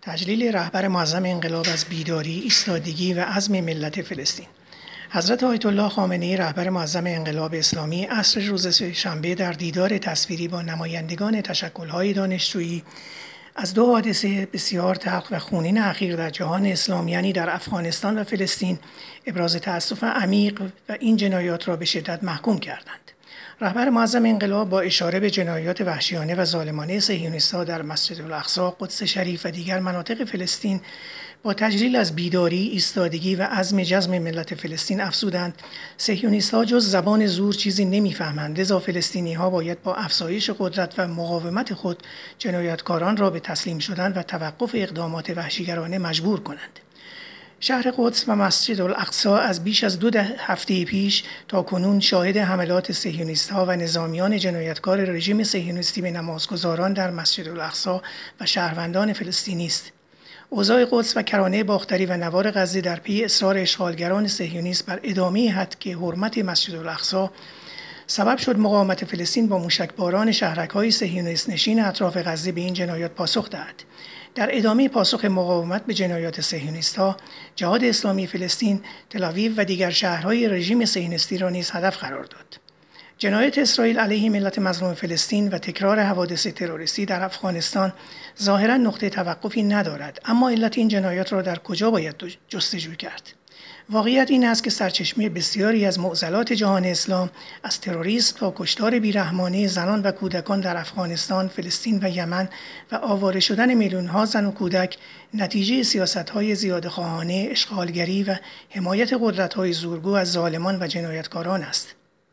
تجلیل رهبر معظم انقلاب از بیداری، ایستادگی و عزم ملت فلسطین. حضرت آیت الله خامنه‌ای رهبر معظم انقلاب اسلامی عصر روز شنبه در دیدار تصویری با نمایندگان تشکل‌های دانشجویی از دو حادثه بسیار تلخ و خونین اخیر در جهان اسلام یعنی در افغانستان و فلسطین ابراز تأسف عمیق و این جنایات را به شدت محکوم کردند. رهبر معظم انقلاب با اشاره به جنایات وحشیانه و ظالمانه صهیونیست‌ها در مسجد الاقصی، قدس شریف و دیگر مناطق فلسطین با تجلیل از بیداری، ایستادگی و عزم جزم ملت فلسطین افزودند صهیونیست‌ها جز زبان زور چیزی نمی‌فهمند، لذا فلسطینی‌ها باید با افزایش قدرت و مقاومت خود جنایتکاران را به تسلیم شدن و توقف اقدامات وحشیگرانه مجبور کنند. شهر قدس و مسجد الاقصی از بیش از 2 هفته پیش تا کنون شاهد حملات صهیونیست‌ها و نظامیان جنایتکار رژیم صهیونیستی به نمازگزاران در مسجد الاقصی و شهروندان فلسطینی است. اوضاع قدس و کرانه باختری و نوار غزه در پی اصرار اشغالگران صهیونیست بر ادامه هتک حرمت مسجد الاقصی سبب شد مقاومت فلسطین با موشکباران شهرک‌های صهیونیست نشین اطراف غزه به این جنایات پاسخ دهد. در ادامه پاسخ مقاومت به جنایات صهیونیست‌ها، جهاد اسلامی فلسطین، تل‌آویو و دیگر شهرهای رژیم صهیونیستی را نیز هدف قرار داد. جنایات اسرائیل علیه ملت مظلوم فلسطین و تکرار حوادث تروریستی در افغانستان ظاهراً نقطه توقفی ندارد، اما علت این جنایات را در کجا باید جستجو کرد؟ واقعیت این است که سرچشمه بسیاری از معضلات جهان اسلام از تروریسم تا کشتار بیرحمانه زنان و کودکان در افغانستان، فلسطین و یمن و آواره شدن میلیون‌ها زن و کودک نتیجه سیاست‌های زیادخواهانه، اشغالگری و حمایت قدرت‌های زورگو از ظالمان و جنایتکاران است.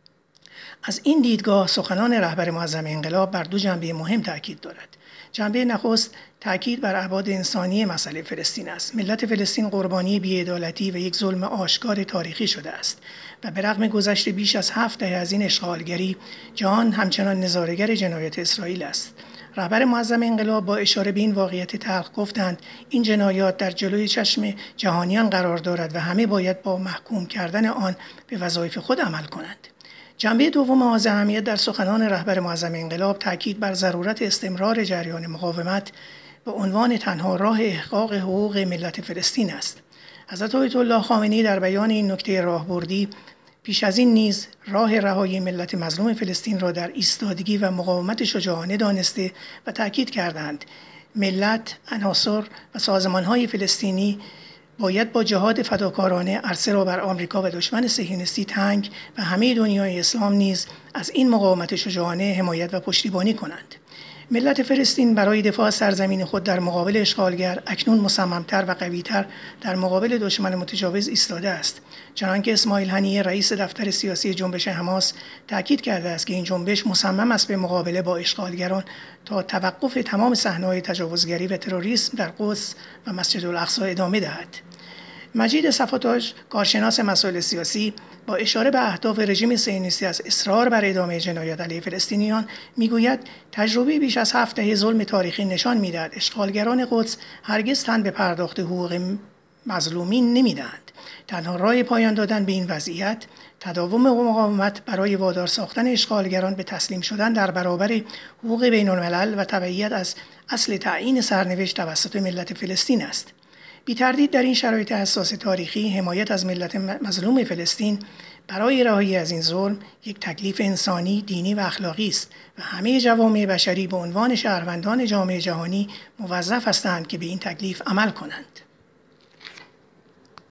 از این دیدگاه سخنان رهبر معظم انقلاب بر 2 جنبه مهم تاکید دارد. جنبه نخست تاکید بر ابعاد انسانی مسئله فلسطین است. ملت فلسطین قربانی بی‌عدالتی و یک ظلم آشکار تاریخی شده است و به رغم گذشت بیش از 7 دهه از این اشغالگری، جهان همچنان نظاره‌گر جنایات اسرائیل است. رهبر معظم انقلاب با اشاره به این واقعیت تلخ گفتند این جنایات در جلوی چشم جهانیان قرار دارد و همه باید با محکوم کردن آن به وظایف خود عمل کنند. جنبه دوم حائز اهمیت در سخنان رهبر معظم انقلاب تاکید بر ضرورت استمرار جریان مقاومت به عنوان تنها راه احقاق حقوق ملت فلسطین است. حضرت آیت الله خامنه‌ای در بیان این نکته راهبردی پیش از این نیز راه رهایی ملت مظلوم فلسطین را در ایستادگی و مقاومت شجاعانه دانسته و تاکید کردند ملت، عناصر و سازمان‌های فلسطینی باید با جهاد فداکارانه عرصه را بر آمریکا و دشمن صهیونیستی تنگ و همه دنیای اسلام نیز از این مقاومت شجاعانه حمایت و پشتیبانی کنند. ملت فلسطین برای دفاع از سرزمین خود در مقابل اشغالگر اکنون مصممتر و قویتر در مقابل دشمن متجاوز ایستاده است. چنانکه اسماعیل هنیه رئیس دفتر سیاسی جنبش حماس تاکید کرده است که این جنبش مصمم است به مقابله با اشغالگران تا توقف تمام صحنه‌های تجاوزگری و تروریسم در قدس و مسجد الاقصی ادامه دهد. مجید صفاتاج، کارشناس مسائل سیاسی، با اشاره به اهداف رژیم صهیونیستی از اصرار بر ادامه جنایات علیه فلسطینیان میگوید تجربه بیش از 7 دهه ظلم تاریخی نشان می‌دهد اشغالگران قدس هرگز تن به پرداخت حقوق مظلومین نمی‌دهند. تنها راه پایان دادن به این وضعیت تداوم مقاومت برای وادار ساختن اشغالگران به تسلیم شدن در برابر حقوق بین‌الملل و تبعیت از اصل تعیین سرنوشت توسط ملت فلسطین است. بی تردید در این شرایط حساس تاریخی حمایت از ملت مظلوم فلسطین برای رهایی از این ظلم یک تکلیف انسانی، دینی و اخلاقی است و همه جوامع بشری به عنوان شهروندان جامعه جهانی موظف هستند که به این تکلیف عمل کنند.